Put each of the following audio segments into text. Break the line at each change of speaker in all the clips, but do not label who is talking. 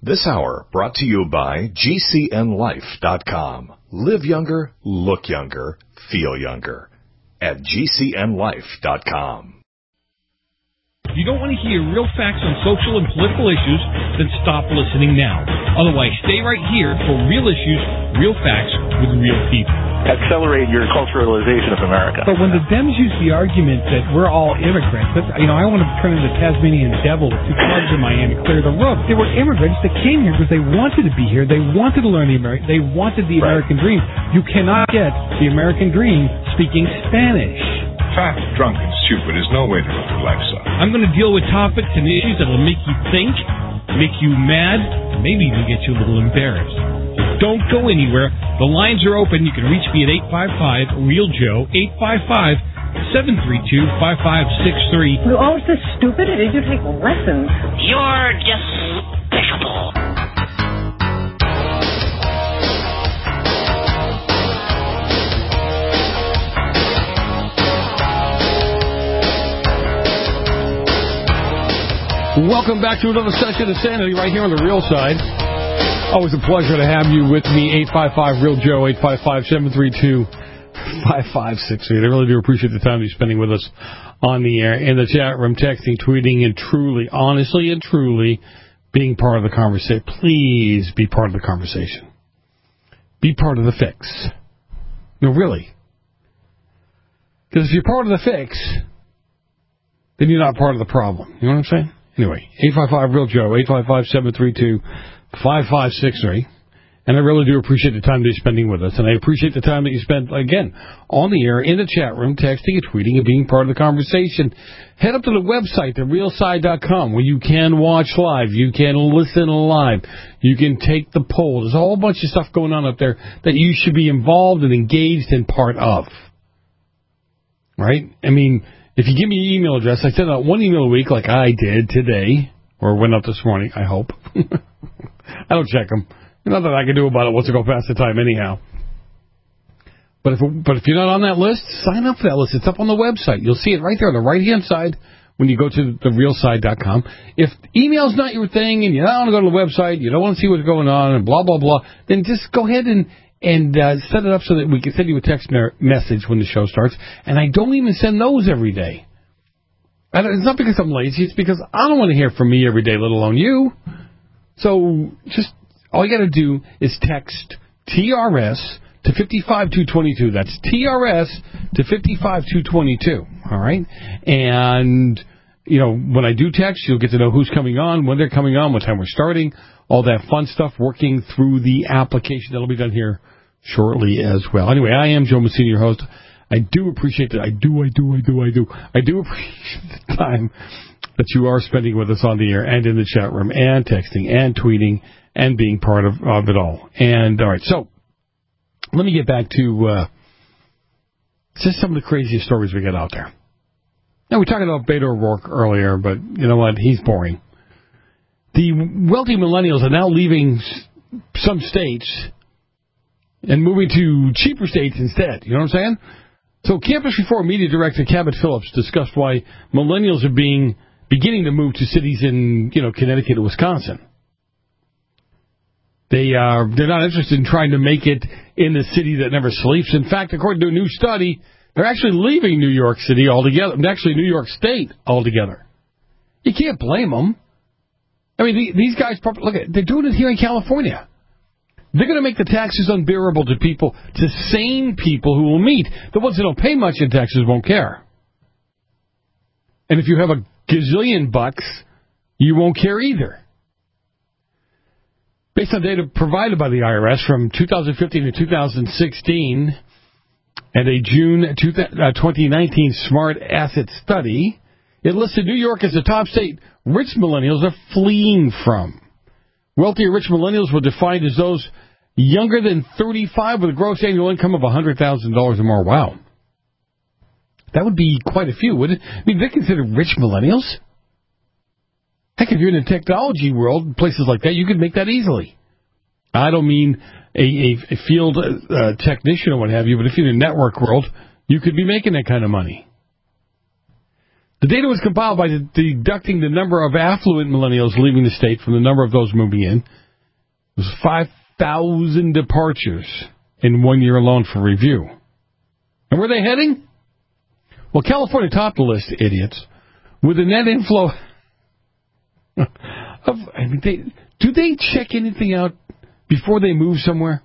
This hour brought to you by GCNLife.com. Live younger, look younger, feel younger. At GCNLife.com.
If you don't want to hear real facts on social and political issues, then stop listening now. Otherwise, stay right here for real issues, real facts with real people.
Accelerate your culturalization of America.
But when the Dems use the argument that we're all immigrants, that, I want to turn into the Tasmanian devil with two clubs in Miami, clear the roof. They were immigrants that came here because they wanted to be here. They wanted to learn they wanted the American dream. You cannot get the American dream speaking Spanish.
Fat, drunk, and stupid is no way to live your life, son.
I'm going to deal with topics and issues that will make you think, make you mad, maybe even get you a little embarrassed. Don't go anywhere. The lines are open. You can reach me at 855-REAL-JOE, 855-732-5563.
You're always this stupid? Did you take lessons?
You're despicable.
Welcome back to another session of Sanity right here on the Real Side. Always a pleasure to have you with me. 855-REAL-JOE, 855-732-5563. I really do appreciate the time you're spending with us on the air, in the chat room, texting, tweeting, and truly, honestly and truly being part of the conversation. Please be part of the conversation. Be part of the fix. No, really. Because if you're part of the fix, then you're not part of the problem. You know what I'm saying? Anyway, 855-REAL-JOE, 855-732-5563. And I really do appreciate the time that you're spending with us. And I appreciate the time that you spent, again, on the air, in the chat room, texting and tweeting and being part of the conversation. Head up to the website, therealside.com, where you can watch live. You can listen live. You can take the poll. There's a whole bunch of stuff going on up there that you should be involved and engaged and part of. Right? I mean, if you give me your email address, I send out one email a week like I did today, or went out this morning, I hope. I don't check them. Nothing I can do about it once I go past the time anyhow. But if you're not on that list, sign up for that list. It's up on the website. You'll see it right there on the right-hand side when you go to therealside.com. If email's not your thing and you don't want to go to the website, you don't want to see what's going on and blah, blah, blah, then just go ahead and set it up so that we can send you a text message when the show starts. And I don't even send those every day. It's not because I'm lazy. It's because I don't want to hear from me every day, let alone you. So just all you got to do is text TRS to 55222. That's TRS to 55222. All right? And, when I do text, you'll get to know who's coming on, when they're coming on, what time we're starting, all that fun stuff working through the application. That'll be done here shortly as well. Anyway, I am Joe Messina, your host. I do appreciate that. I do appreciate the time that you are spending with us on the air and in the chat room and texting and tweeting and being part of it all. And, all right, so let me get back to just some of the craziest stories we get out there. Now, we talked about Beto O'Rourke earlier, but you know what? He's boring. The wealthy millennials are now leaving some states and moving to cheaper states instead. You know what I'm saying? So Campus Reform Media Director Cabot Phillips discussed why millennials are beginning to move to cities in, Connecticut and Wisconsin. They're not interested in trying to make it in the city that never sleeps. In fact, according to a new study, they're actually leaving New York City altogether. Actually, New York State altogether. You can't blame them. I mean, these guys, look, they're doing it here in California. They're going to make the taxes unbearable to sane people who will meet. The ones that don't pay much in taxes won't care. And if you have a gazillion bucks, you won't care either. Based on data provided by the IRS from 2015 to 2016 and a June 2019 Smart Asset Study, it listed New York as the top state rich millennials are fleeing from. Wealthy rich millennials were defined as those younger than 35 with a gross annual income of $100,000 or more. Wow. That would be quite a few, wouldn't it? I mean, they're considered rich millennials. Heck, if you're in the technology world, places like that, you could make that easily. I don't mean a field technician or what have you, but if you're in the network world, you could be making that kind of money. The data was compiled by deducting the number of affluent millennials leaving the state from the number of those moving in. It was 5,000 departures in 1 year alone for review. And where are they heading? Well, California topped the list, idiots, with a net inflow of... do they check anything out before they move somewhere?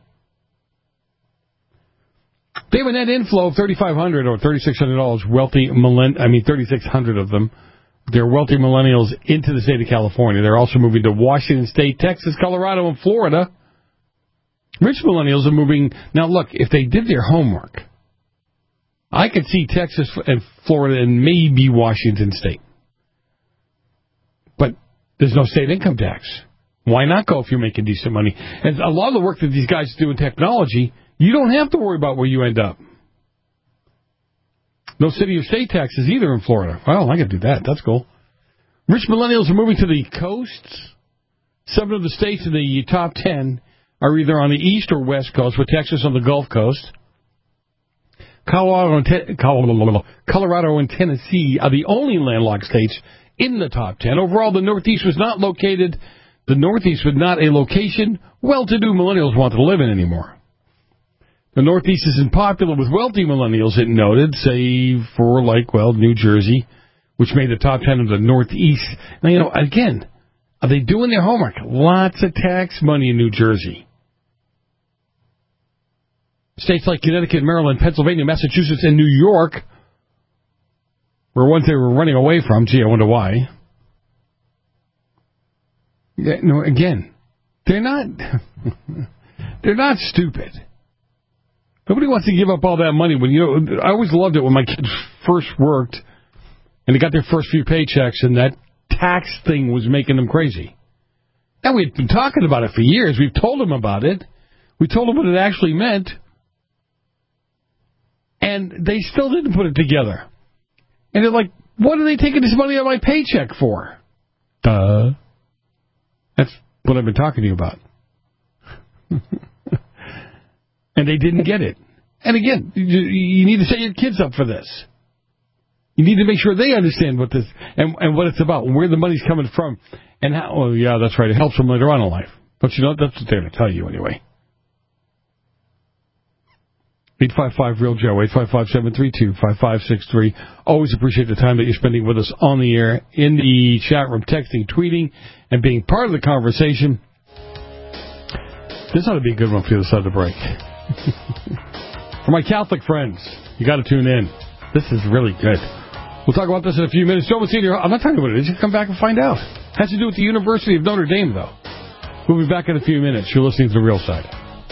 They have a net inflow of $3,500 or $3,600 wealthy 3,600 of them. They're wealthy millennials into the state of California. They're also moving to Washington State, Texas, Colorado, and Florida. Rich millennials are moving. Now, look, if they did their homework, I could see Texas and Florida and maybe Washington State. But there's no state income tax. Why not go if you're making decent money? And a lot of the work that these guys do in technology, you don't have to worry about where you end up. No city or state taxes either in Florida. Well, I could do that. That's cool. Rich millennials are moving to the coasts. 7 of the states in the top 10 are either on the east or west coast, with Texas on the Gulf Coast. Colorado and Tennessee are the only landlocked states in the top 10. Overall, the Northeast was not located. The Northeast was not a location well-to-do millennials want to live in anymore. The Northeast isn't popular with wealthy millennials, it noted, save for, New Jersey, which made the top 10 of the Northeast. Now, again, are they doing their homework? Lots of tax money in New Jersey. States like Connecticut, Maryland, Pennsylvania, Massachusetts, and New York were ones they were running away from. Gee, I wonder why. Yeah, no, again, they're not stupid. Nobody wants to give up all that money. I always loved it when my kids first worked and they got their first few paychecks and that tax thing was making them crazy. And we've been talking about it for years. We've told them about it. We told them what it actually meant. And they still didn't put it together. And they're like, what are they taking this money out of my paycheck for? Duh. That's what I've been talking to you about. And they didn't get it. And again, you need to set your kids up for this. You need to make sure they understand what this and what it's about, and where the money's coming from, and how. Oh, yeah, that's right. It helps them later on in life. But that's what they're going to tell you anyway. 855-REAL-JOE, 855-732-5563. Always appreciate the time that you're spending with us on the air, in the chat room, texting, tweeting, and being part of the conversation. This ought to be a good one for you this side of the break. For my Catholic friends, you got to tune in. This is really good. We'll talk about this in a few minutes. Joe Messina, I'm not telling you what it is. You come back and find out. It has to do with the University of Notre Dame, though. We'll be back in a few minutes. You're listening to The Real Side.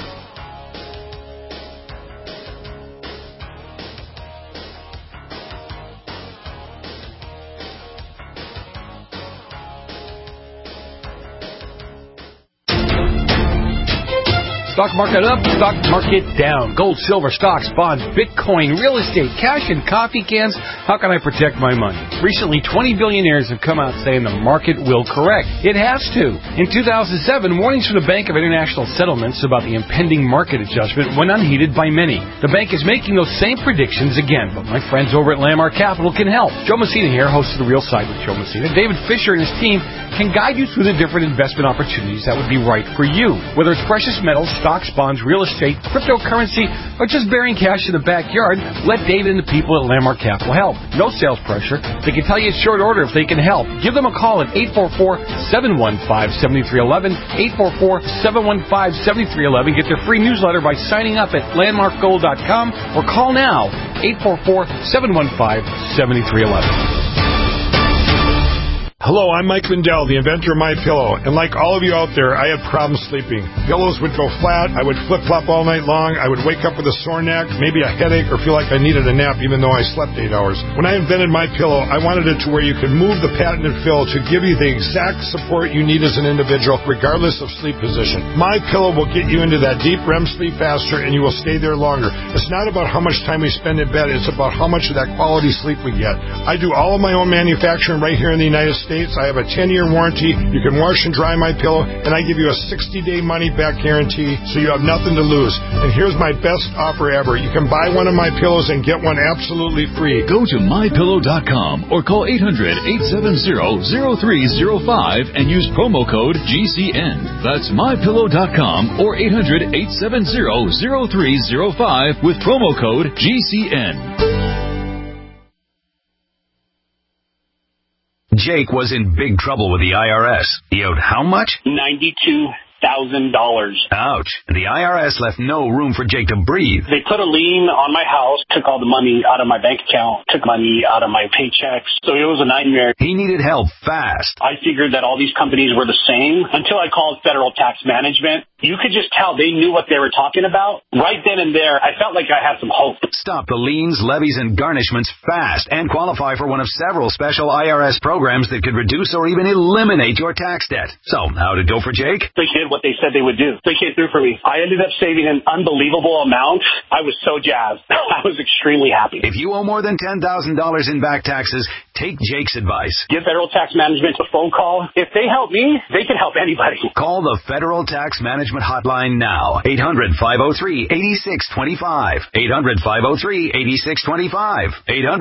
Stock market up, stock market down. Gold, silver, stocks, bonds, Bitcoin, real estate, cash, and coffee cans. How can I protect my money? Recently, 20 billionaires have come out saying the market will correct. It has to. In 2007, warnings from the Bank of International Settlements about the impending market adjustment went unheeded by many. The bank is making those same predictions again, but my friends over at Landmark Capital can help. Joe Messina here, host of The Real Side with Joe Messina. David Fisher and his team can guide you through the different investment opportunities that would be right for you. Whether it's precious metals, stocks, bonds, real estate, cryptocurrency, or just burying cash in the backyard, let David and the people at Landmark Capital help. No sales pressure. They can tell you in short order if they can help. Give them a call at 844-715-7311, 844-715-7311. Get their free newsletter by signing up at landmarkgold.com or call now, 844-715-7311.
Hello, I'm Mike Lindell, the inventor of MyPillow, and like all of you out there, I had problems sleeping. Pillows would go flat, I would flip-flop all night long, I would wake up with a sore neck, maybe a headache, or feel like I needed a nap even though I slept 8 hours. When I invented MyPillow, I wanted it to where you could move the patented fill to give you the exact support you need as an individual, regardless of sleep position. MyPillow will get you into that deep REM sleep faster, and you will stay there longer. It's not about how much time we spend in bed, it's about how much of that quality sleep we get. I do all of my own manufacturing right here in the United States. states. I have a 10-year warranty. You can wash and dry my pillow, and I give you a 60-day money-back guarantee, so you have nothing to lose. And here's my best offer ever. You can buy one of my pillows and get one absolutely free.
Go to mypillow.com or call 800-870-0305 and use promo code GCN. That's mypillow.com or 800-870-0305 with promo code GCN.
Jake was in big trouble with the IRS. He owed how much?
$92,000.
Ouch. The IRS left no room for Jake to breathe.
They put a lien on my house, took all the money out of my bank account, took money out of my paychecks. So it was a nightmare.
He needed help fast.
I figured that all these companies were the same until I called Federal Tax Management. You could just tell they knew what they were talking about. Right then and there, I felt like I had some hope.
Stop the liens, levies, and garnishments fast and qualify for one of several special IRS programs that could reduce or even eliminate your tax debt. So, how'd it go for Jake?
They did what they said they would do. They came through for me. I ended up saving an unbelievable amount. I was so jazzed. I was extremely happy.
If you owe more than $10,000 in back taxes, take Jake's advice.
Give Federal Tax Management a phone call. If they help me, they can help anybody.
Call the Federal Tax Management Hotline now. 800-503-8625. 800-503-8625.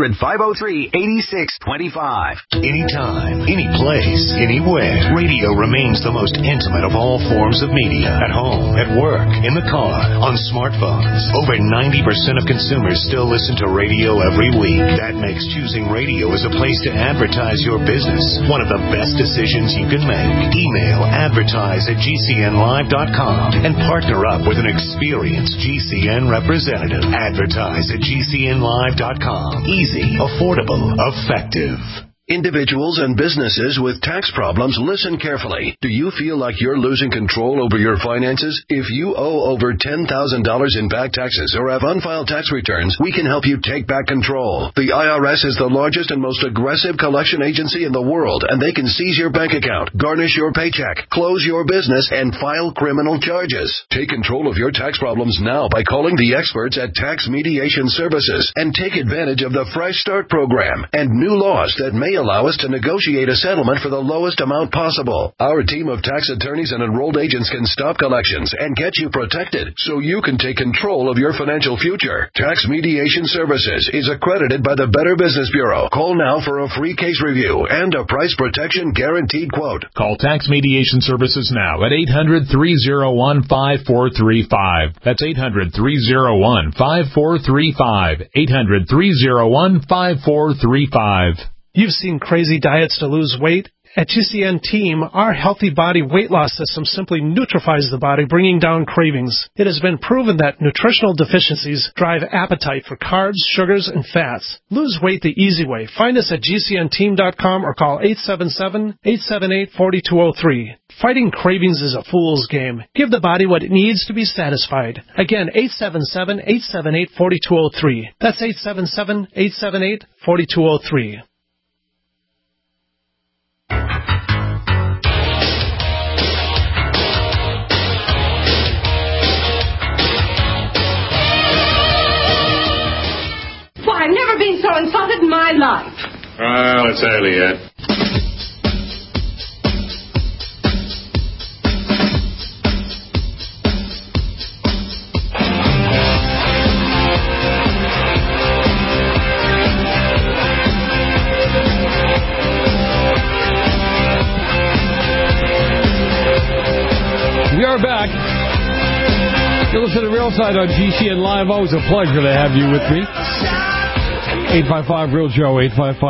800-503-8625.
Anytime, any place, anywhere. Radio remains the most intimate of all forms of media. At home, at work, in the car, on smartphones. Over 90% of consumers still listen to radio every week. That makes choosing radio as a place to advertise your business one of the best decisions you can make. Email advertise@gcnlive.com and partner up with an experienced GCN representative. Advertise@gcnlive.com. Easy, affordable, effective. Individuals and businesses with tax problems, listen carefully. Do you feel like you're losing control over your finances? If you owe over $10,000 in back taxes or have unfiled tax returns, we can help you take back control. The IRS is the largest and most aggressive collection agency in the world, and they can seize your bank account, garnish your paycheck, close your business, and file criminal charges. Take control of your tax problems now by calling the experts at Tax Mediation Services and take advantage of the Fresh Start program and new laws that may allow us to negotiate a settlement for the lowest amount possible. Our team of tax attorneys and enrolled agents can stop collections and get you protected so you can take control of your financial future. Tax Mediation Services is accredited by the Better Business Bureau. Call now for a free case review and a price protection guaranteed quote.
Call Tax Mediation Services now at 800-301-5435. That's 800-301-5435. 800-301-5435.
You've seen crazy diets to lose weight. At GCN Team, our Healthy Body Weight Loss System simply neutralizes the body, bringing down cravings. It has been proven that nutritional deficiencies drive appetite for carbs, sugars, and fats. Lose weight the easy way. Find us at GCNteam.com or call 877-878-4203. Fighting cravings is a fool's game. Give the body what it needs to be satisfied. Again, 877-878-4203. That's 877-878-4203.
I've never been so insulted in my life.
Well, it's early yet.
We are back. You listen to Real Side on GCN Live. Always a pleasure to have you with me. 855-REAL-JOE,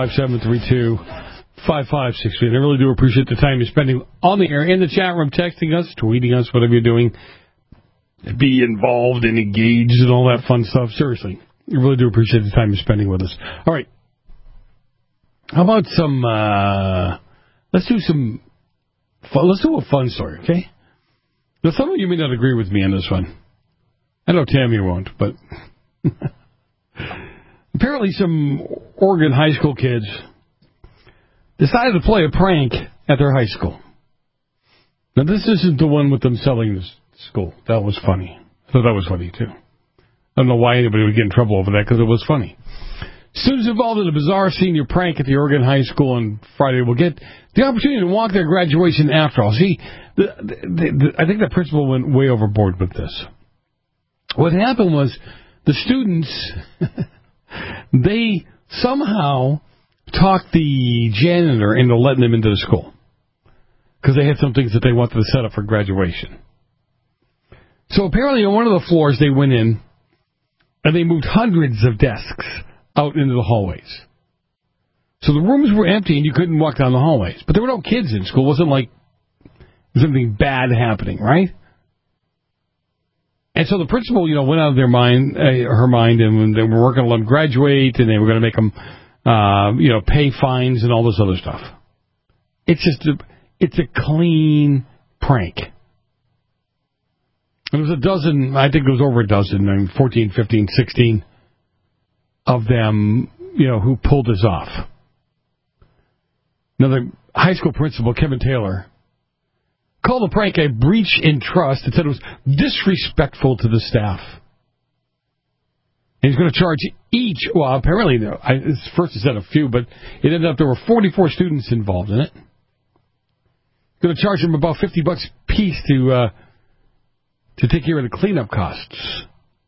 855-732-5563. I really do appreciate the time you're spending on the air, in the chat room, texting us, tweeting us, whatever you're doing. Be involved and engaged and all that fun stuff. Seriously, I really do appreciate the time you're spending with us. All right. How about some, let's do a fun story, okay? Now, some of you may not agree with me on this one. I know Tammy won't, but... Apparently some Oregon high school kids decided to play a prank at their high school. Now, this isn't the one with them selling the school. That was funny. I thought that was funny, too. I don't know why anybody would get in trouble over that, because it was funny. Students involved in a bizarre senior prank at the Oregon High School on Friday will get the opportunity to walk their graduation after all. See, I think the principal went way overboard with this. What happened was the students, they somehow talked the janitor into letting them into the school because they had some things that they wanted to set up for graduation. So apparently on one of the floors they went in and they moved hundreds of desks out into the hallways. So the rooms were empty and you couldn't walk down the hallways. But there were no kids in school. It wasn't like something bad happening, right? And so the principal, went out of her mind, and they were working to let them graduate, and they were going to make them, pay fines and all this other stuff. It's a clean prank. There was a dozen, I think it was over a dozen, 14, 15, 16 of them, who pulled this off. Now, the high school principal, Kevin Taylor, called the prank a breach in trust and said it was disrespectful to the staff. And he's going to charge each, well, apparently, first he said a few, but it ended up there were 44 students involved in it. Going to charge them about $50 a piece to take care of the cleanup costs.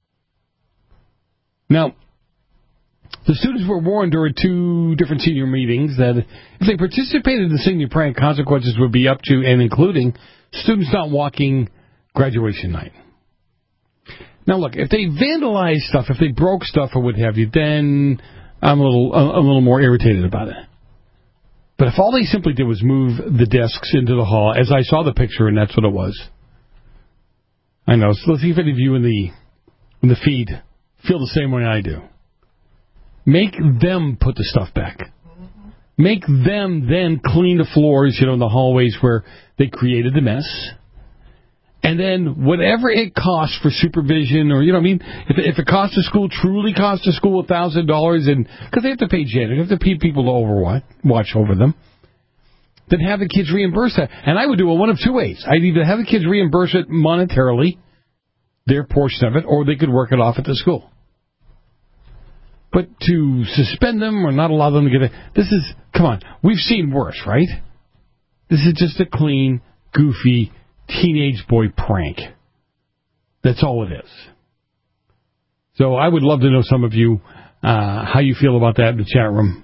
Now, the students were warned during 2 different senior meetings that if they participated in the senior prank, consequences would be up to and including students not walking graduation night. Now, look, if they vandalized stuff, if they broke stuff or what have you, then I'm a little more irritated about it. But if all they simply did was move the desks into the hall, as I saw the picture, and that's what it was. I know. So let's see if any of you in the feed feel the same way I do. Make them put the stuff back. Make them then clean the floors, in the hallways where they created the mess. And then whatever it costs for supervision, or, if it costs the school, truly costs the school $1,000, and because they have to pay janitors, they have to pay people to watch over them, then have the kids reimburse that. And I would do it one of 2 ways. I'd either have the kids reimburse it monetarily, their portion of it, or they could work it off at the school. But to suspend them or not allow them to get it, come on, we've seen worse, right? This is just a clean, goofy, teenage boy prank. That's all it is. So I would love to know some of you, how you feel about that in the chat room.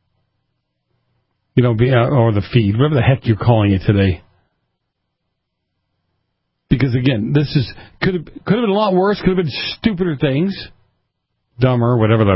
Or the feed, whatever the heck you're calling it today. Because again, this could have been a lot worse, could have been stupider things. Dumber, whatever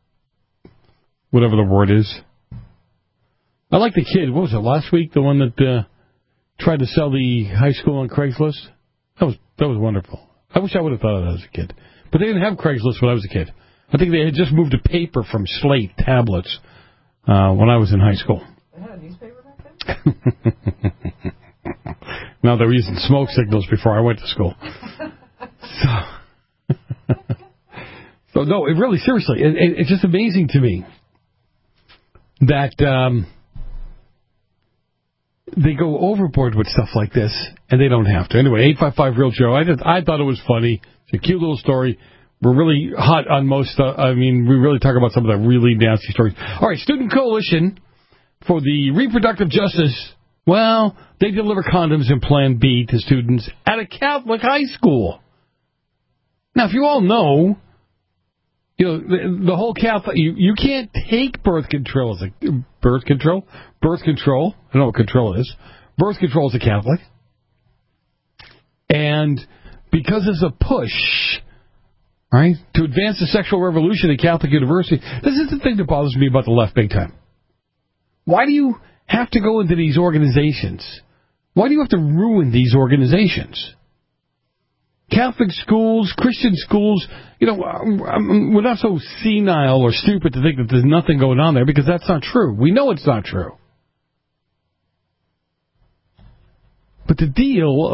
the word is. I like the kid. What was it, last week? The one that tried to sell the high school on Craigslist? That was wonderful. I wish I would have thought of that as a kid. But they didn't have Craigslist when I was a kid. I think they had just moved to paper from slate tablets when I was in high school.
They had a newspaper back then?
No, they were using smoke signals before I went to school. So no, it really, seriously, it's just amazing to me that they go overboard with stuff like this, and they don't have to. Anyway, 855-REAL-JOE, I thought it was funny. It's a cute little story. We're really hot on most stuff. We really talk about some of the really nasty stories. All right, Student Coalition for the Reproductive Justice, well, they deliver condoms in Plan B to students at a Catholic high school. Now, if you all know, the whole Catholic, you can't take birth control as a birth control. I don't know what control is. Birth control is a Catholic. And because there's a push, right, to advance the sexual revolution at Catholic University, this is the thing that bothers me about the left big time. Why do you have to go into these organizations? Why do you have to ruin these organizations? Catholic schools, Christian schools, we're not so senile or stupid to think that there's nothing going on there, because that's not true. We know it's not true. But the deal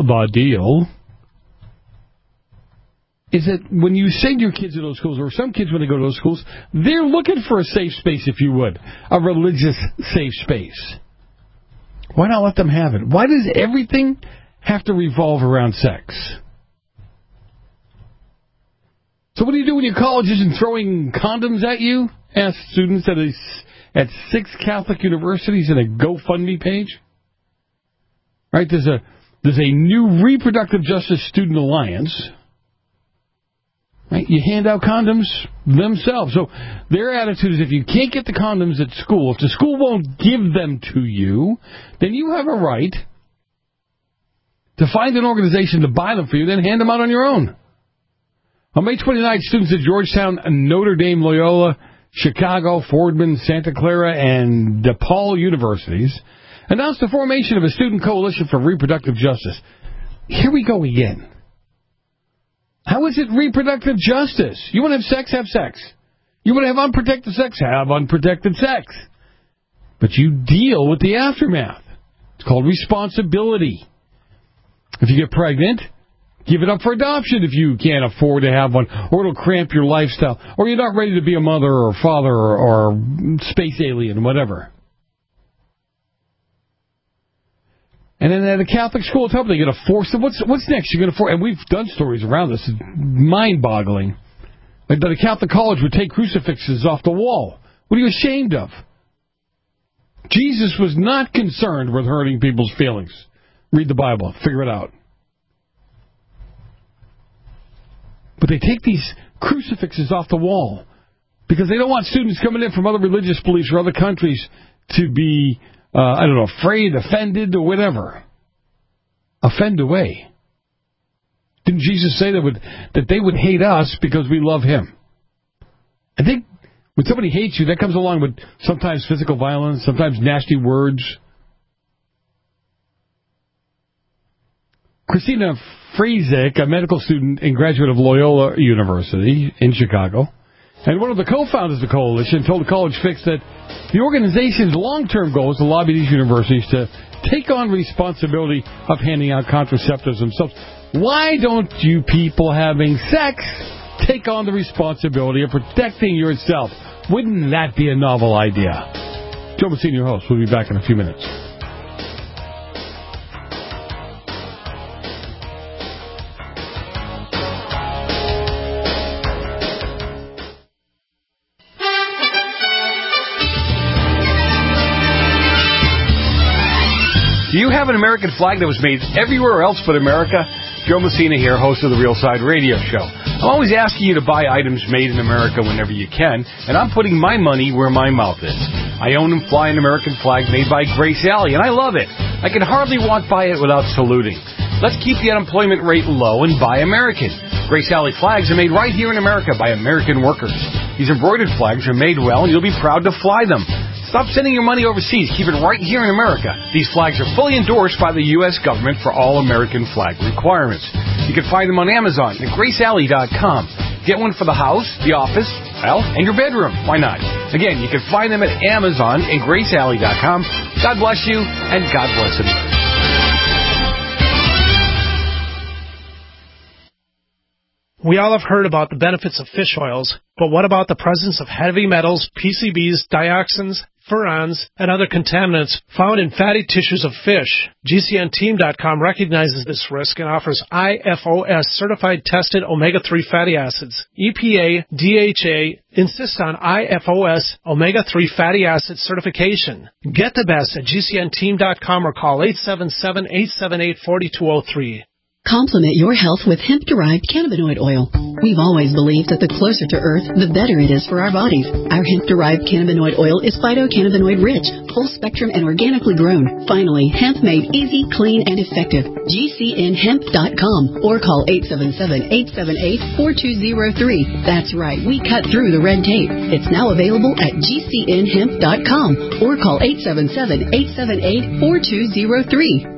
is that when you send your kids to those schools, or some kids when they go to those schools, they're looking for a safe space, if you would, a religious safe space. Why not let them have it? Why does everything have to revolve around sex? So what do you do when your college isn't throwing condoms at you ask students at 6 Catholic universities in a GoFundMe page? Right? There's a new Reproductive Justice Student Alliance. Right? You hand out condoms themselves. So their attitude is if you can't get the condoms at school, if the school won't give them to you, then you have a right to find an organization to buy them for you, then hand them out on your own. On May 29th, students at Georgetown, Notre Dame, Loyola, Chicago, Fordham, Santa Clara, and DePaul universities announced the formation of a student coalition for reproductive justice. Here we go again. How is it reproductive justice? You want to have sex? Have sex. You want to have unprotected sex? Have unprotected sex. But you deal with the aftermath. It's called responsibility. If you get pregnant, give it up for adoption if you can't afford to have one, or it'll cramp your lifestyle, or you're not ready to be a mother or father or space alien, whatever. And then at a Catholic school, they're going to force them. What's next? You're going to force, and we've done stories around this. It's mind-boggling. Like that a Catholic college would take crucifixes off the wall. What are you ashamed of? Jesus was not concerned with hurting people's feelings. Read the Bible. Figure it out. But they take these crucifixes off the wall because they don't want students coming in from other religious beliefs or other countries to be, afraid, offended, or whatever. Offend away. Didn't Jesus say that they would hate us because we love him? I think when somebody hates you, that comes along with sometimes physical violence, sometimes nasty words. Christina Friesick, a medical student and graduate of Loyola University in Chicago, and one of the co-founders of the coalition, told the College Fix that the organization's long-term goal is to lobby these universities to take on responsibility of handing out contraceptives themselves. Why don't you people having sex take on the responsibility of protecting yourself? Wouldn't that be a novel idea? Joe Messina, your host. We'll be back in a few minutes.
Do you have an American flag that was made everywhere else but America? Joe Messina here, host of the Real Side Radio Show. I'm always asking you to buy items made in America whenever you can, and I'm putting my money where my mouth is. I own and fly an American flag made by Grace Alley, and I love it. I can hardly walk by it without saluting. Let's keep the unemployment rate low and buy American. Grace Alley flags are made right here in America by American workers. These embroidered flags are made well, and you'll be proud to fly them. Stop sending your money overseas. Keep it right here in America. These flags are fully endorsed by the U.S. government for all American flag requirements. You can find them on Amazon at GraceAlley.com. Get one for the house, the office, and your bedroom. Why not? Again, you can find them at Amazon and GraceAlley.com. God bless you, and God bless America.
We all have heard about the benefits of fish oils, but what about the presence of heavy metals, PCBs, dioxins, furans, and other contaminants found in fatty tissues of fish? GCNteam.com recognizes this risk and offers IFOS certified tested omega-3 fatty acids. EPA, DHA insist on IFOS omega-3 fatty acid certification. Get the best at GCNteam.com or call 877-878-4203.
Complement your health with hemp-derived cannabinoid oil. We've always believed that the closer to Earth, the better it is for our bodies. Our hemp-derived cannabinoid oil is phytocannabinoid rich, full spectrum, and organically grown. Finally, hemp made easy, clean, and effective. GCNhemp.com or call 877-878-4203. That's right, we cut through the red tape. It's now available at GCNhemp.com or call 877-878-4203.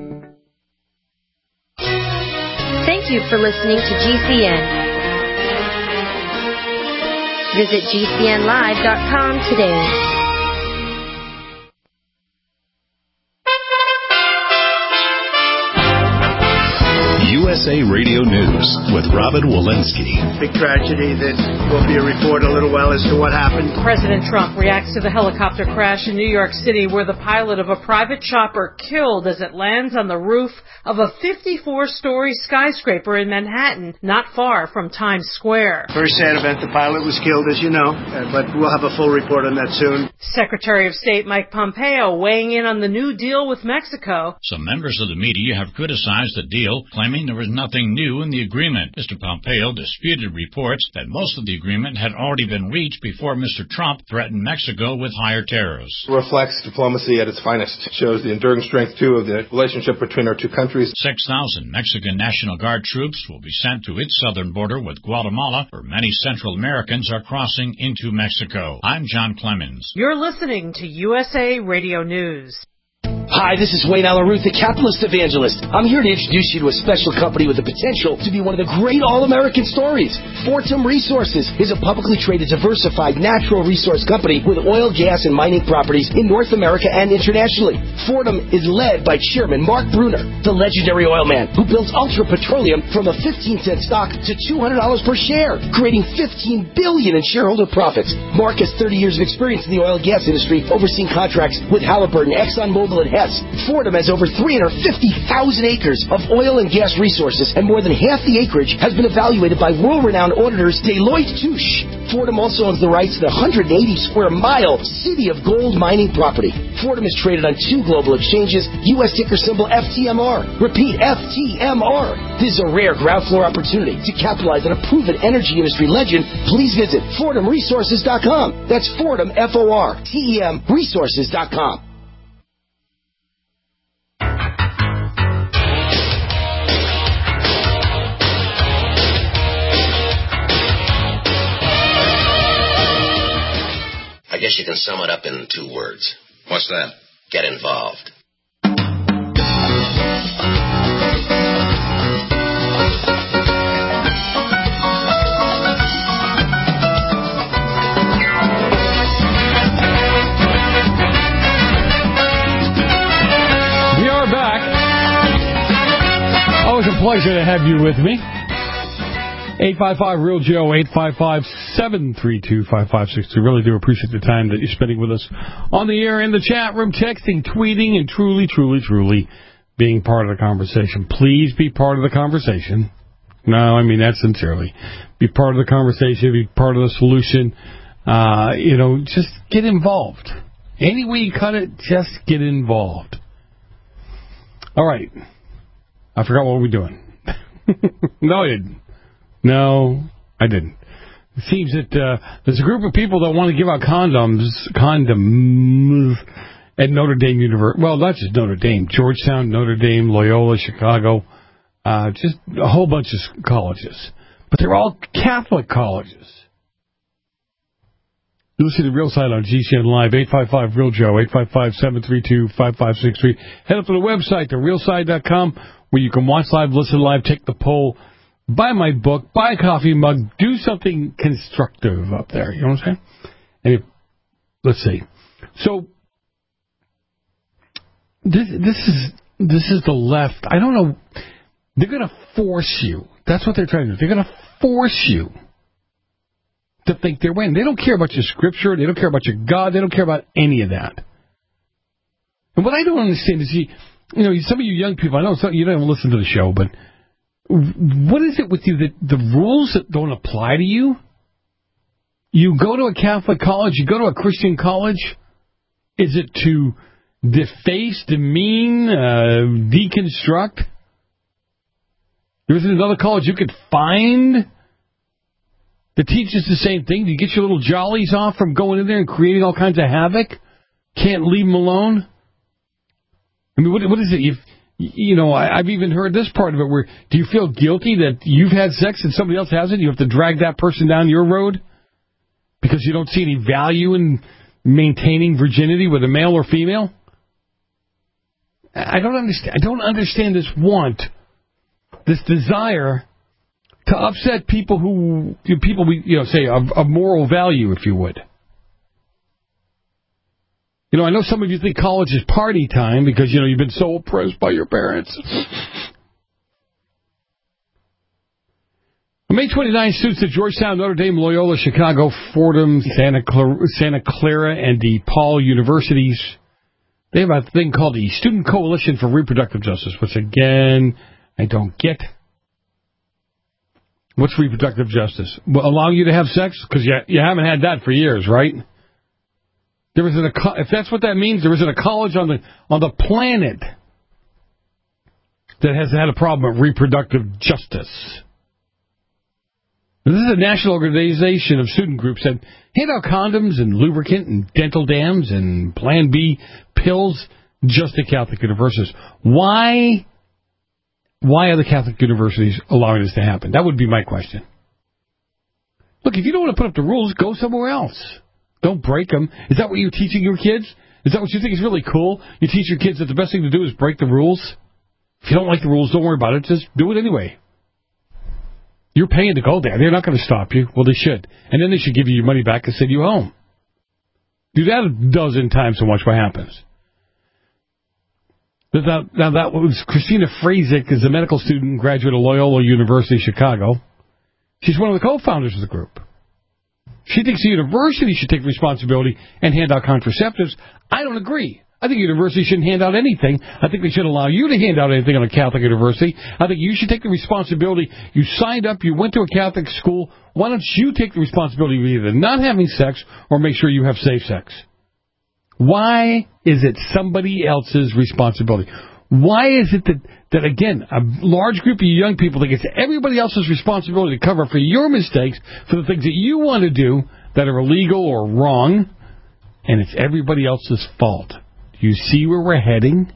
Thank you for listening to GCN. Visit GCNlive.com today.
USA Radio News with Robin Walensky.
Big tragedy that will be a report in a little while as to what happened.
President Trump reacts to the helicopter crash in New York City where the pilot of a private chopper killed as it lands on the roof of a 54-story skyscraper in Manhattan, not far from Times Square.
Very sad event. The pilot was killed, as you know, but we'll have a full report on that soon.
Secretary of State Mike Pompeo weighing in on the new deal with Mexico.
Some members of the media have criticized the deal, claiming there was nothing new in the agreement. Mr. Pompeo disputed reports that most of the agreement had already been reached before Mr. Trump threatened Mexico with higher tariffs.
It reflects diplomacy at its finest. It shows the enduring strength, too, of the relationship between our two countries.
6,000 Mexican National Guard troops will be sent to its southern border with Guatemala, where many Central Americans are crossing into Mexico. I'm John Clemens.
You're listening to USA Radio News.
Hi, this is Wayne Alaruth, the capitalist evangelist. I'm here to introduce you to a special company with the potential to be one of the great all-American stories. Fortum Resources is a publicly traded, diversified natural resource company with oil, gas, and mining properties in North America and internationally. Fortum is led by Chairman Mark Bruner, the legendary oil man who built Ultra Petroleum from a 15-cent stock to $200 per share, creating $15 billion in shareholder profits. Mark has 30 years of experience in the oil and gas industry, overseeing contracts with Halliburton, ExxonMobil, and Hess. Fortum has over 350,000 acres of oil and gas resources, and more than half the acreage has been evaluated by world-renowned auditors Deloitte Touche. Fortum also owns the rights to the 180-square-mile City of Gold mining property. Fortum is traded on 2 global exchanges, U.S. ticker symbol FTMR. Repeat, FTMR. This is a rare ground floor opportunity to capitalize on a proven energy industry legend. Please visit FortumResources.com. That's Fortum, F-O-R-T-E-M, Resources.com.
I guess you can sum it up in 2 words.
What's that?
Get involved.
We are back. Always a pleasure to have you with me. 855-REAL-JOE, 855-732-5562. Really do appreciate the time that you're spending with us on the air, in the chat room, texting, tweeting, and truly being part of the conversation. Please be part of the conversation. No, I mean that sincerely. Be part of the conversation. Be part of the solution. Just get involved. Any way you cut it, just get involved. All right. I forgot what we're doing. No, I didn't. No, I didn't. It seems that there's a group of people that want to give out condoms at Notre Dame University. Well, not just Notre Dame. Georgetown, Notre Dame, Loyola, Chicago. Just a whole bunch of colleges. But they're all Catholic colleges. You listen to the Real Side on GCN Live, 855-REAL-JOE, 855-732-5563. Head up to the website, therealside.com, where you can watch live, listen live, take the poll, buy my book, buy a coffee mug, do something constructive up there. You know what I'm saying? Anyway, let's see. So, this is the left. I don't know. They're going to force you. That's what they're trying to do. They're going to force you to think they're winning. They don't care about your scripture. They don't care about your God. They don't care about any of that. And what I don't understand is, some of you young people, I know you don't even listen to the show, but what is it with you that the rules that don't apply to you? You go to a Catholic college, you go to a Christian college, is it to deface, demean, deconstruct? There isn't another college you could find that teaches the same thing? Do you get your little jollies off from going in there and creating all kinds of havoc? Can't leave them alone? I mean, what is it? I've even heard this part of it where, do you feel guilty that you've had sex and somebody else hasn't? You have to drag that person down your road because you don't see any value in maintaining virginity with a male or female? I don't understand. I don't understand this this desire to upset people say of moral value, if you would. I know some of you think college is party time because, you've been so oppressed by your parents. May 29th, students at Georgetown, Notre Dame, Loyola, Chicago, Fordham, Santa Clara, and DePaul universities, they have a thing called the Student Coalition for Reproductive Justice, which, again, I don't get. What's reproductive justice? Well, allowing you to have sex? Because you haven't had that for years, right? If that's what that means, there isn't a college on the planet that has had a problem with reproductive justice. This is a national organization of student groups that hand out condoms and lubricant and dental dams and Plan B pills just to Catholic universities. Why are the Catholic universities allowing this to happen? That would be my question. Look, if you don't want to put up the rules, go somewhere else. Don't break them. Is that what you're teaching your kids? Is that what you think is really cool? You teach your kids that the best thing to do is break the rules? If you don't like the rules, don't worry about it. Just do it anyway. You're paying to go there. They're not going to stop you. Well, they should. And then they should give you your money back and send you home. Do that a dozen times and watch what happens. Now, that was Christina Frazick, is a medical student, graduate of Loyola University, Chicago. She's one of the co-founders of the group. She thinks the university should take responsibility and hand out contraceptives. I don't agree. I think universities shouldn't hand out anything. I think they should allow you to hand out anything on a Catholic university. I think you should take the responsibility. You signed up. You went to a Catholic school. Why don't you take the responsibility of either not having sex or make sure you have safe sex? Why is it somebody else's responsibility? Why is it that again, a large group of young people think it's everybody else's responsibility to cover for your mistakes, for the things that you want to do that are illegal or wrong, and it's everybody else's fault? Do you see where we're heading?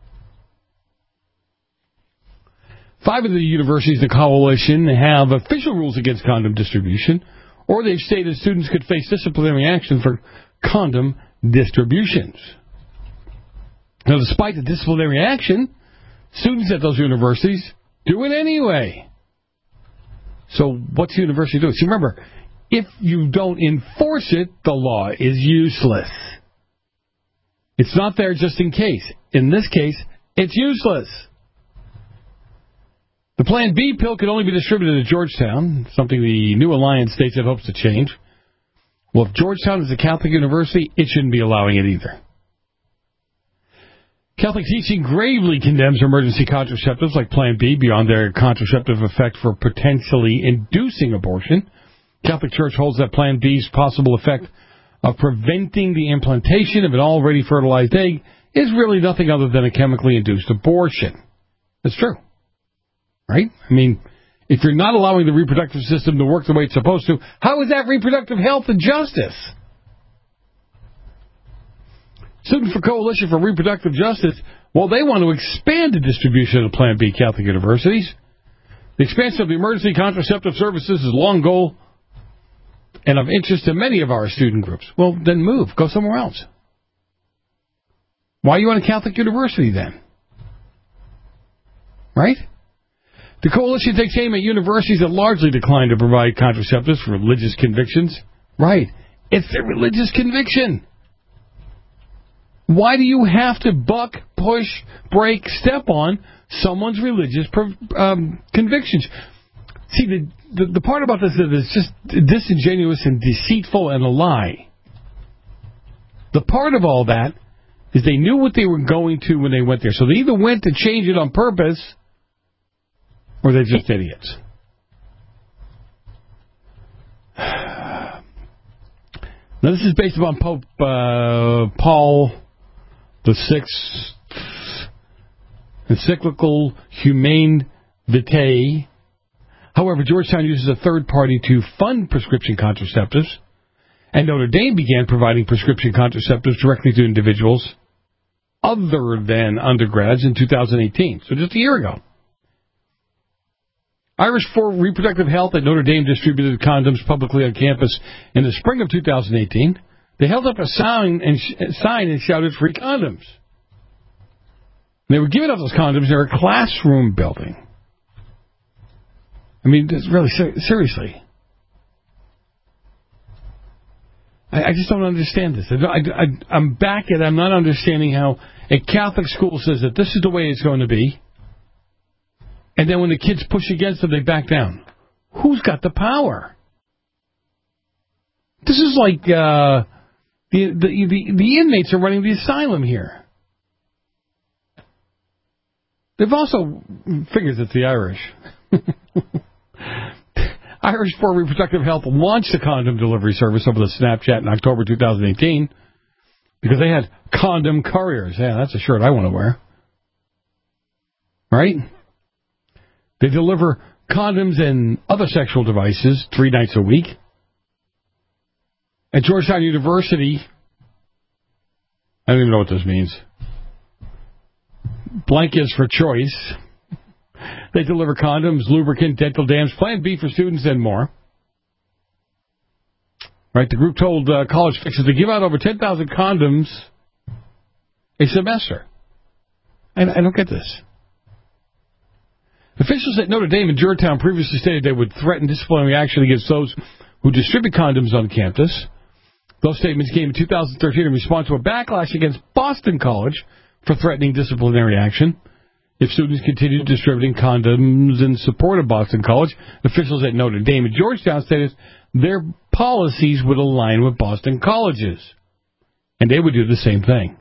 5 of the universities in the coalition have official rules against condom distribution, or they've stated students could face disciplinary action for condom distributions. Now, despite the disciplinary action, students at those universities do it anyway. So what's the university doing? See, remember, if you don't enforce it, the law is useless. It's not there just in case. In this case, it's useless. The Plan B pill could only be distributed at Georgetown, something the New Alliance states it hopes to change. Well, if Georgetown is a Catholic university, it shouldn't be allowing it either. Catholic teaching gravely condemns emergency contraceptives like Plan B beyond their contraceptive effect for potentially inducing abortion. Catholic Church holds that Plan B's possible effect of preventing the implantation of an already fertilized egg is really nothing other than a chemically induced abortion. That's true. Right? I mean, if you're not allowing the reproductive system to work the way it's supposed to, how is that reproductive health and justice? Students for Coalition for Reproductive Justice, well, they want to expand the distribution of Plan B Catholic universities. The expansion of the emergency contraceptive services is a long goal and of interest to many of our student groups. Well, then move. Go somewhere else. Why are you on a Catholic university then? Right? The coalition takes aim at universities that largely decline to provide contraceptives for religious convictions. Right. It's their religious conviction. Why do you have to buck, push, break, step on someone's religious convictions? See, the part about this is it's just disingenuous and deceitful and a lie. The part of all that is they knew what they were going to when they went there. So they either went to change it on purpose or they're just idiots. Now, this is based upon Pope Paul VI encyclical Humane Vitae. However, Georgetown uses a third party to fund prescription contraceptives, and Notre Dame began providing prescription contraceptives directly to individuals other than undergrads in 2018, so just a year ago. Irish for Reproductive Health at Notre Dame distributed condoms publicly on campus in the spring of 2018. They held up a sign and shouted free condoms. They were giving out those condoms in a classroom building. I mean, really, seriously. I just don't understand this. I'm back at I'm not understanding how a Catholic school says that this is the way it's going to be, and then when the kids push against it, they back down. Who's got the power? This is like the inmates are running the asylum here. They've also figures it's the Irish. Irish for Reproductive Health launched a condom delivery service over the Snapchat in October 2018 because they had condom couriers. Yeah, that's a shirt I want to wear. Right? They deliver condoms and other sexual devices 3 nights a week. At Georgetown University, I don't even know what this means. Blank is for choice. They deliver condoms, lubricant, dental dams, Plan B for students, and more. Right, the group told College Fixes to give out over 10,000 condoms a semester. I don't get this. Officials at Notre Dame and Georgetown previously stated they would threaten disciplinary action against those who distribute condoms on campus. Those statements came in 2013 in response to a backlash against Boston College for threatening disciplinary action if students continued distributing condoms in support of Boston College. Officials at Notre Dame and Georgetown stated their policies would align with Boston College's, and they would do the same thing.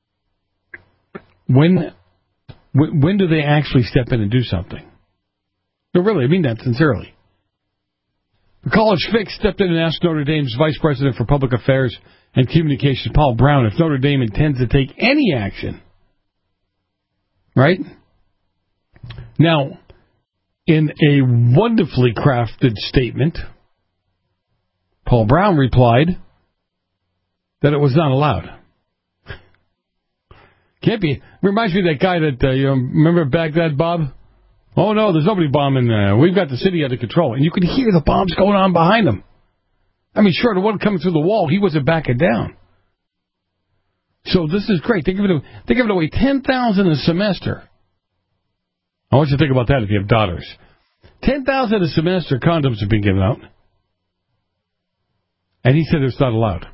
When do they actually step in and do something? No, really, I mean that sincerely. The College Fix stepped in and asked Notre Dame's Vice President for Public Affairs and Communications, Paul Brown, if Notre Dame intends to take any action. Right? Now, in a wonderfully crafted statement, Paul Brown replied that it was not allowed. Can't be. Reminds me of that guy that, remember Baghdad Bob? Oh, no, there's nobody bombing. We've got the city under control. And you could hear the bombs going on behind him. I mean, sure, the one coming through the wall, he wasn't backing down. So this is great. They're giving away 10,000 a semester. I want you to think about that if you have daughters. 10,000 a semester condoms have been given out. And he said it's not allowed.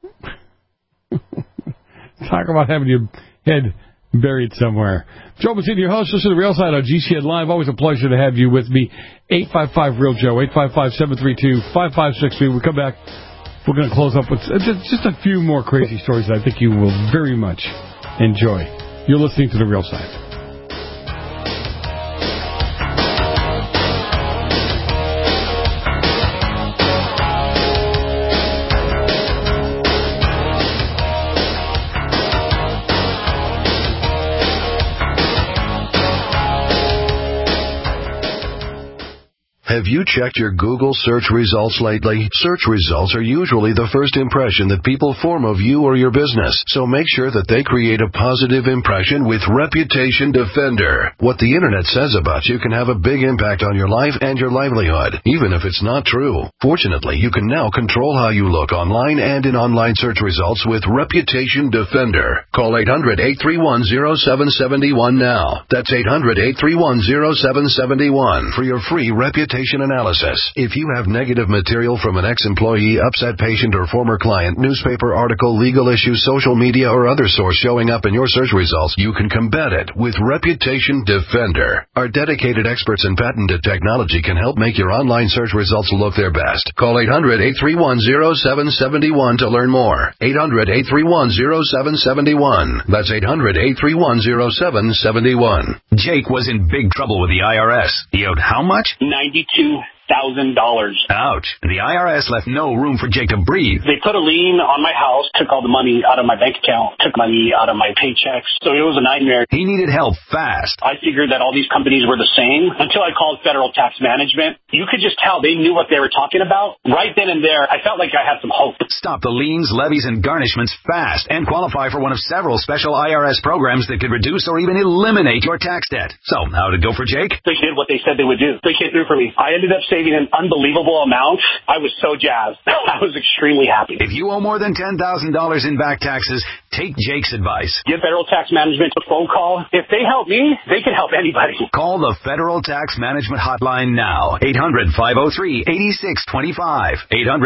Talk about having your head buried somewhere. Joe Massini, your host. Listen to The Real Side on GCN Live. Always a pleasure to have you with me. 855-REAL-JOE, 855-732-5563. We come back. We're going to close up with just a few more crazy stories that I think you will very much enjoy. You're listening to The Real Side.
Have you checked your Google search results lately? Search results are usually the first impression that people form of you or your business, so make sure that they create a positive impression with Reputation Defender. What the internet says about you can have a big impact on your life and your livelihood, even if it's not true. Fortunately, you can now control how you look online and in online search results with Reputation Defender. Call 800-831-0771 now. That's 800-831-0771 for your free reputation analysis. If you have negative material from an ex-employee, upset patient, or former client, newspaper article, legal issue, social media, or other source showing up in your search results, you can combat it with Reputation Defender. Our dedicated experts in patented technology can help make your online search results look their best. Call 800-831-0771 to learn more. 800-831-0771. That's 800-831-0771.
Jake was in big trouble with the IRS. He owed how much?
$92,000.
Ouch. The IRS left no room for Jake to breathe.
They put a lien on my house, took all the money out of my bank account, took money out of my paychecks. So it was a nightmare.
He needed help fast.
I figured that all these companies were the same until I called Federal Tax Management. You could just tell they knew what they were talking about. Right then and there, I felt like I had some hope.
Stop the liens, levies, and garnishments fast and qualify for one of several special IRS programs that could reduce or even eliminate your tax debt. So, how did it go for Jake?
They did what they said they would do. They came through for me. I ended up saving an unbelievable amount. I was so jazzed. I was extremely happy.
If you owe more than $10,000 in back taxes, take Jake's advice.
Give Federal Tax Management a phone call. If they help me, they can help anybody.
Call the Federal Tax Management Hotline now. 800-503-8625.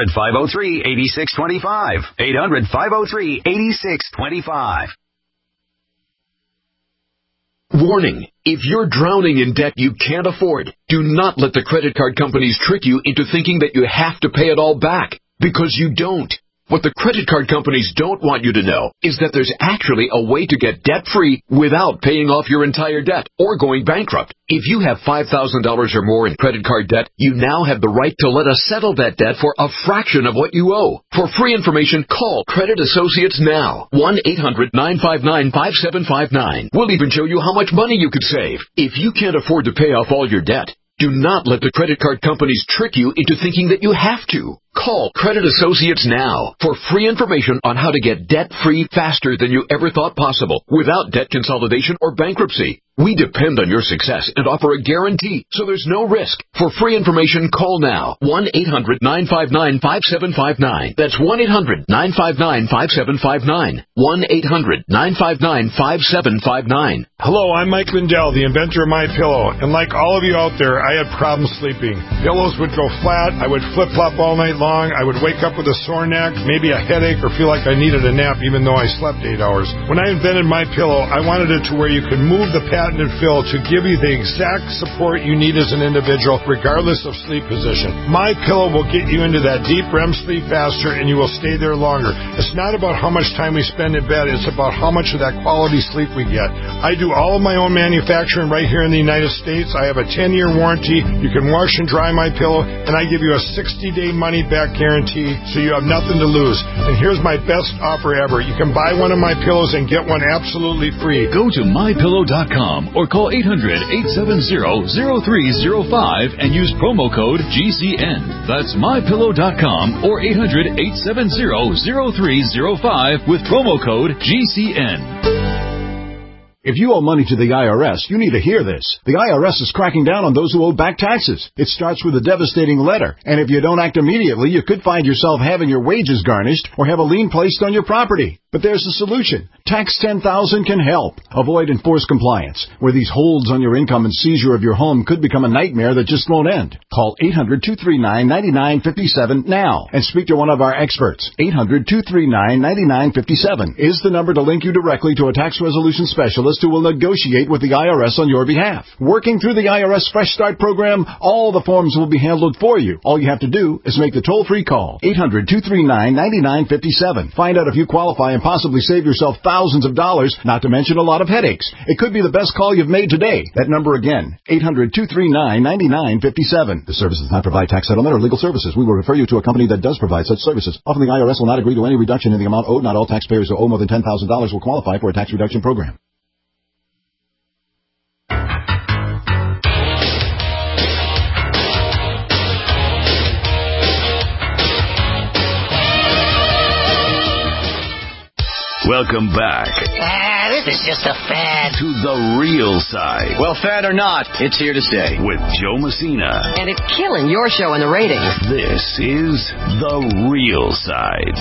800-503-8625. 800-503-8625.
Warning, if you're drowning in debt you can't afford, do not let the credit card companies trick you into thinking that you have to pay it all back, because you don't. What the credit card companies don't want you to know is that there's actually a way to get debt-free without paying off your entire debt or going bankrupt. If you have $5,000 or more in credit card debt, you now have the right to let us settle that debt for a fraction of what you owe. For free information, call Credit Associates now. 1-800-959-5759. We'll even show you how much money you could save. If you can't afford to pay off all your debt, do not let the credit card companies trick you into thinking that you have to. Call Credit Associates now for free information on how to get debt-free faster than you ever thought possible without debt consolidation or bankruptcy. We depend on your success and offer a guarantee, so there's no risk. For free information, call now. 1-800-959-5759. That's 1-800-959-5759. 1-800-959-5759.
Hello, I'm Mike Lindell, the inventor of MyPillow, and like all of you out there, I had problems sleeping. Pillows would go flat, I would flip-flop all night long, I would wake up with a sore neck, maybe a headache, or feel like I needed a nap even though I slept 8 hours. When I invented MyPillow, I wanted it to where you could move the patented fill to give you the exact support you need as an individual, regardless of sleep position. MyPillow will get you into that deep REM sleep faster, and you will stay there longer. It's not about how much time we spend in bed, it's about how much of that quality sleep we get. I do all of my own manufacturing right here in the United States. I have a 10-year warranty. You can wash and dry MyPillow, and I give you a 60-day money-back guarantee, so you have nothing to lose. And here's my best offer ever. You can buy one of my pillows and get one absolutely free.
Go to MyPillow.com or call 800-870-0305 and use promo code GCN. That's MyPillow.com or 800-870-0305 with promo code GCN.
If you owe money to the IRS, you need to hear this. The IRS is cracking down on those who owe back taxes. It starts with a devastating letter, and if you don't act immediately, you could find yourself having your wages garnished or have a lien placed on your property. But there's a solution. Tax 10,000 can help. Avoid enforced compliance, where these holds on your income and seizure of your home could become a nightmare that just won't end. Call 800-239-9957 now and speak to one of our experts. 800-239-9957 is the number to link you directly to a tax resolution specialist who will negotiate with the IRS on your behalf. Working through the IRS Fresh Start program, all the forms will be handled for you. All you have to do is make the toll-free call. 800-239-9957. Find out if you qualify and possibly save yourself thousands of dollars, not to mention a lot of headaches. It could be the best call you've made today. That number again, 800-239-9957. This service does not provide tax settlement or legal services. We will refer you to a company that does provide such services. Often the IRS will not agree to any reduction in the amount owed. Not all taxpayers who owe more than $10,000 will qualify for a tax reduction program.
Welcome back
This is just a fad.
to The Real Side.
Well, fad or not, it's here to stay.
With Joe Messina.
And it's killing your show in the ratings.
This is The Real Side.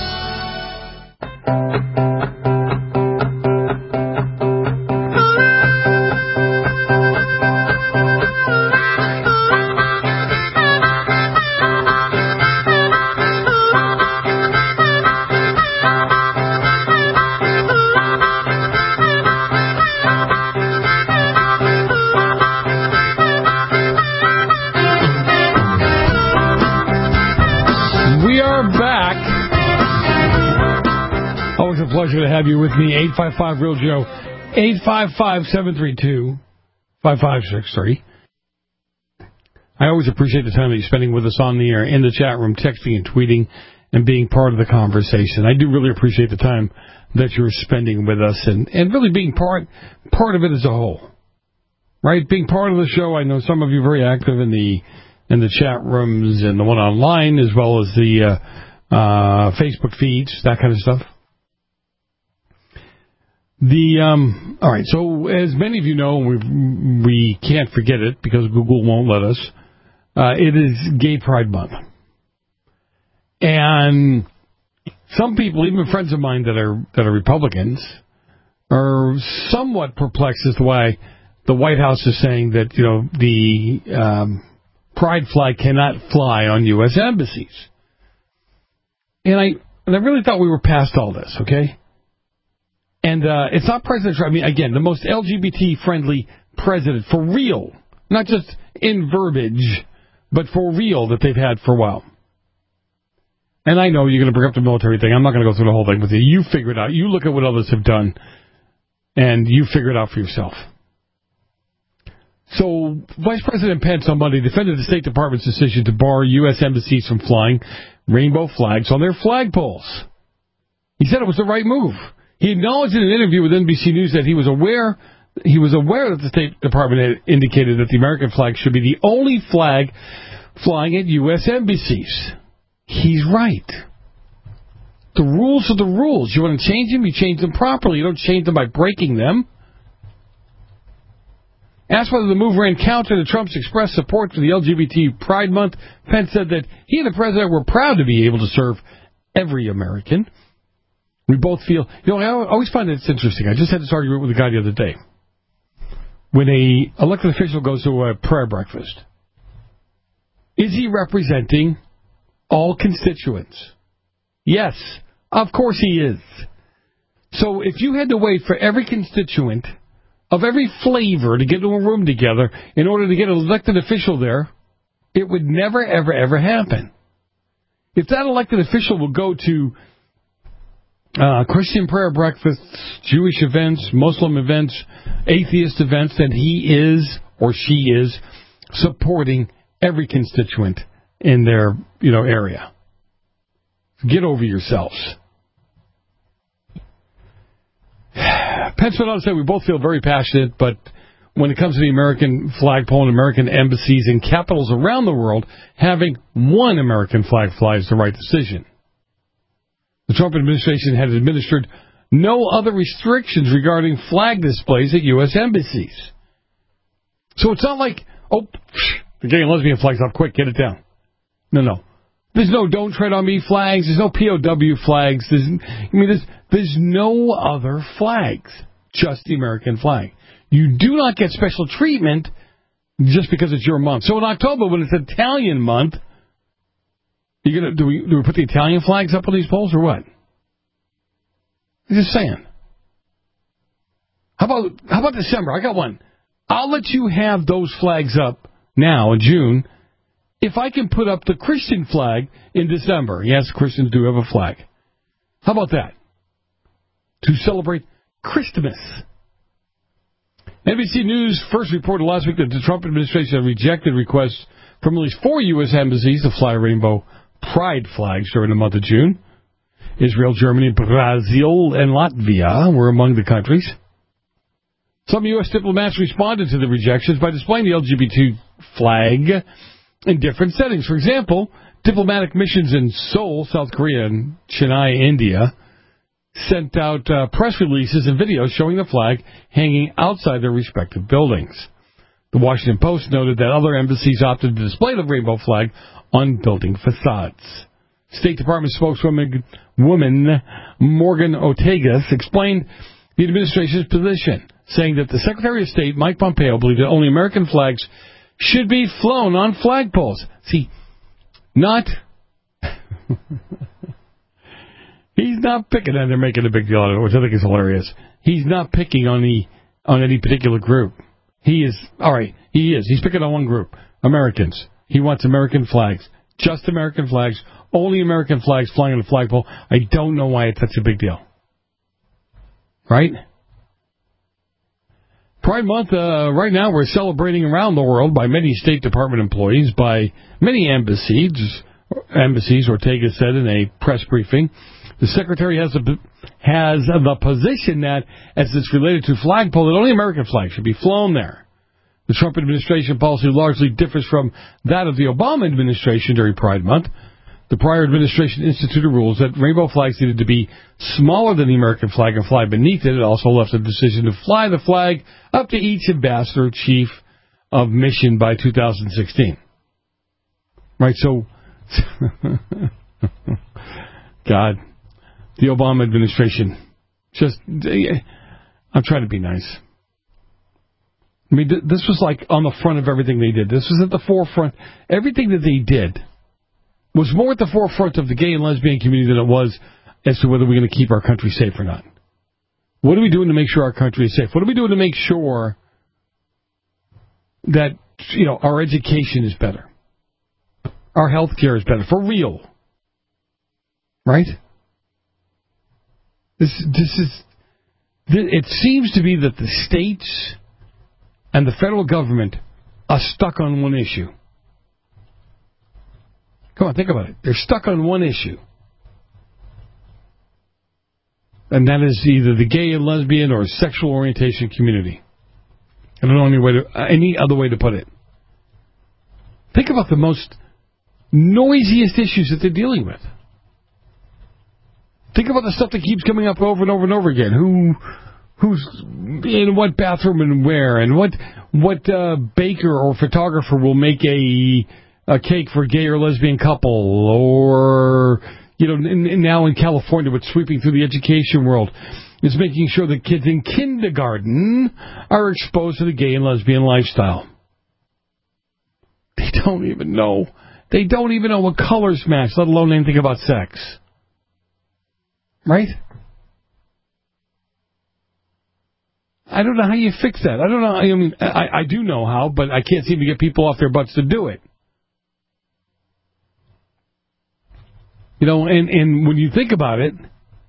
Pleasure to have you with me. 855 Real Joe, 855-732-5563. I always appreciate the time that you're spending with us on the air, in the chat room, texting and tweeting, and being part of the conversation. I do really appreciate the time that you're spending with us, and really being part of it as a whole. Right? Being part of the show. I know some of you are very active in the chat rooms and the one online, as well as the Facebook feeds, that kind of stuff. All right, so as many of you know, we can't forget it because Google won't let us. It is Gay Pride Month. And some people, even friends of mine that are Republicans, are somewhat perplexed as to why the White House is saying that, the Pride flag cannot fly on U.S. embassies. And I really thought we were past all this, okay? And it's not President Trump. I mean, again, the most LGBT-friendly president for real, not just in verbiage, but for real that they've had for a while. And I know you're going to bring up the military thing. I'm not going to go through the whole thing with you. You figure it out. You look at what others have done, and you figure it out for yourself. So, Vice President Pence on Monday defended the State Department's decision to bar U.S. embassies from flying rainbow flags on their flagpoles. He said it was the right move. He acknowledged in an interview with NBC News that he was aware that the State Department had indicated that the American flag should be the only flag flying at U.S. embassies. He's right. The rules are the rules. You want to change them, you change them properly. You don't change them by breaking them. Asked whether the move ran counter to Trump's expressed support for the LGBT Pride Month, Pence said that he and the president were proud to be able to serve every American. We both feel... I always find it's interesting. I just had this argument with a guy the other day. When an elected official goes to a prayer breakfast, is he representing all constituents? Yes, of course he is. So if you had to wait for every constituent of every flavor to get into a room together in order to get an elected official there, it would never, ever, ever happen. If that elected official will go to Christian prayer breakfasts, Jewish events, Muslim events, atheist events, then he is or she is supporting every constituent in their area. Get over yourselves. Pence went on to say, we both feel very passionate, but when it comes to the American flagpole and American embassies in capitals around the world, having one American flag fly is the right decision. The Trump administration had administered no other restrictions regarding flag displays at U.S. embassies. So it's not like, the gay and lesbian flag's up, quick, get it down. No. There's no don't tread on me flags. There's no POW flags. There's no other flags. Just the American flag. You do not get special treatment just because it's your month. So in October, when it's Italian month, do we put the Italian flags up on these poles or what? I'm just saying. How about December? I got one. I'll let you have those flags up now in June if I can put up the Christian flag in December. Yes, Christians do have a flag. How about that? To celebrate Christmas. NBC News first reported last week that the Trump administration had rejected requests from at least 4 U.S. embassies to fly rainbow pride flags during the month of June. Israel, Germany, Brazil, and Latvia were among the countries. Some U.S. diplomats responded to the rejections by displaying the LGBT flag in different settings. For example, diplomatic missions in Seoul, South Korea, and Chennai, India, sent out press releases and videos showing the flag hanging outside their respective buildings. The Washington Post noted that other embassies opted to display the rainbow flag on building facades. State Department spokeswoman Morgan Ortagus explained the administration's position, saying that the Secretary of State, Mike Pompeo, believed that only American flags should be flown on flagpoles. See, he's not picking, and they're making a big deal out of it, which I think is hilarious. He's not picking on any particular group. He is. He's picking on one group, Americans. He wants American flags, just American flags, only American flags flying on the flagpole. I don't know why it's such a big deal. Right? Pride Month, right now we're celebrating around the world by many State Department employees, by many embassies, Ortega said in a press briefing. The Secretary has the position that, as it's related to flagpole, that only American flags should be flown there. The Trump administration policy largely differs from that of the Obama administration during Pride Month. The prior administration instituted rules that rainbow flags needed to be smaller than the American flag and fly beneath it. It also left the decision to fly the flag up to each ambassador chief of mission by 2016. Right, so... God... The Obama administration, I'm trying to be nice. I mean, this was like on the front of everything they did. This was at the forefront. Everything that they did was more at the forefront of the gay and lesbian community than it was as to whether we're going to keep our country safe or not. What are we doing to make sure our country is safe? What are we doing to make sure that, our education is better? Our health care is better. For real. Right? It seems to be that the states and the federal government are stuck on one issue. Come on, think about it. They're stuck on one issue. And that is either the gay and lesbian or sexual orientation community. I don't know any other way to put it. Think about the most noisiest issues that they're dealing with. Think about the stuff that keeps coming up over and over and over again. Who's in what bathroom and where, and what baker or photographer will make a cake for a gay or lesbian couple, or now in California, what's sweeping through the education world is making sure that kids in kindergarten are exposed to the gay and lesbian lifestyle. They don't even know. They don't even know what colors match, let alone anything about sex. Right? I don't know how you fix that. I don't know. I mean, I do know how, but I can't seem to get people off their butts to do it. And when you think about it,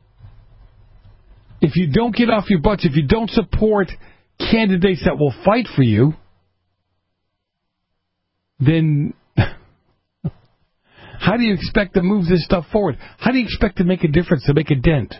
if you don't get off your butts, if you don't support candidates that will fight for you, then how do you expect to move this stuff forward? How do you expect to make a difference, to make a dent?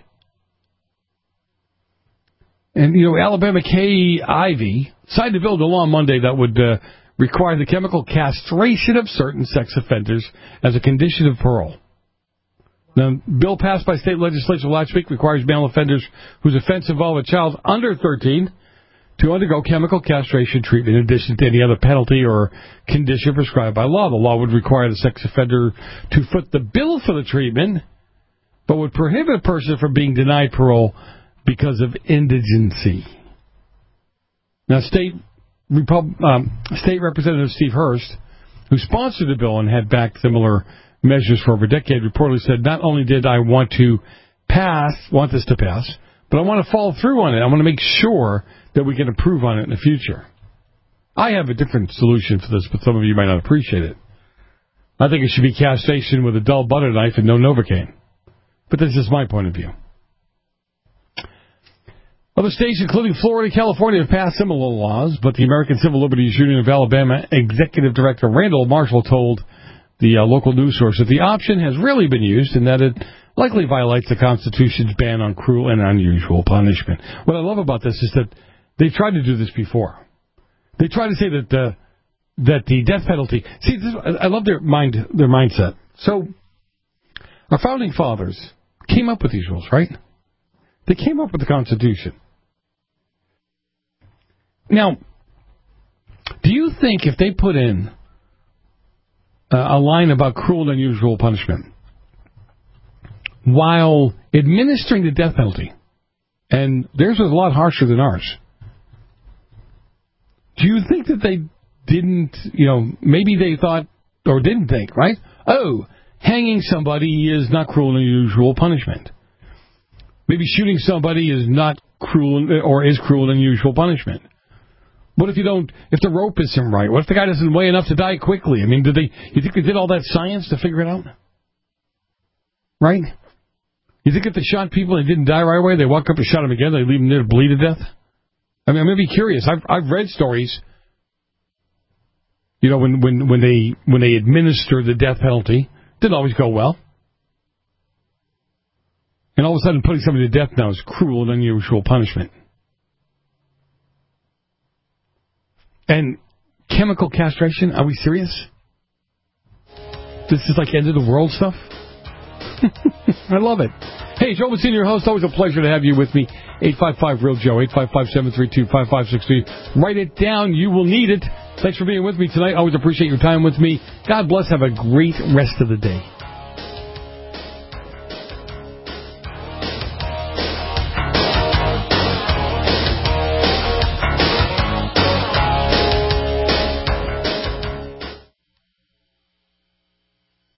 And, Alabama Kay Ivey signed a bill into law on Monday that would require the chemical castration of certain sex offenders as a condition of parole. The bill passed by state legislature last week requires male offenders whose offense involved a child under 13 to undergo chemical castration treatment in addition to any other penalty or condition prescribed by law. The law would require the sex offender to foot the bill for the treatment, but would prohibit a person from being denied parole because of indigency. Now, State Representative Steve Hurst, who sponsored the bill and had backed similar measures for over a decade, reportedly said, "Not only did I want this to pass, but I want to follow through on it. I want to make sure that we can improve on it in the future." I have a different solution for this, but some of you might not appreciate it. I think it should be castration with a dull butter knife and no Novocaine. But this is my point of view. Other states, including Florida and California, have passed similar laws, but the American Civil Liberties Union of Alabama Executive Director Randall Marshall told the local news source that the option has rarely been used and that it likely violates the Constitution's ban on cruel and unusual punishment. What I love about this is that they've tried to do this before. They try to say that the death penalty... See, I love their mindset. So, our founding fathers came up with these rules, right? They came up with the Constitution. Now, do you think if they put in a line about cruel and unusual punishment while administering the death penalty, and theirs was a lot harsher than ours, do you think that they didn't, maybe they thought, or didn't think, right? Oh, hanging somebody is not cruel and unusual punishment. Maybe shooting somebody is not cruel, or is cruel and unusual punishment. What if if the rope isn't right? What if the guy doesn't weigh enough to die quickly? I mean, you think they did all that science to figure it out? Right? You think if they shot people and they didn't die right away, they walk up and shot them again, they leave them there to bleed to death? I mean, I'm going to be curious. I've read stories, when they administer the death penalty, it didn't always go well. And all of a sudden, putting somebody to death now is cruel and unusual punishment. And chemical castration? Are we serious? This is like end of the world stuff? I love it. Hey, Joe Messina, your host. Always a pleasure to have you with me. 855-REAL-JOE, 855-732-5563. Write it down. You will need it. Thanks for being with me tonight. Always appreciate your time with me. God bless. Have a great rest of the day.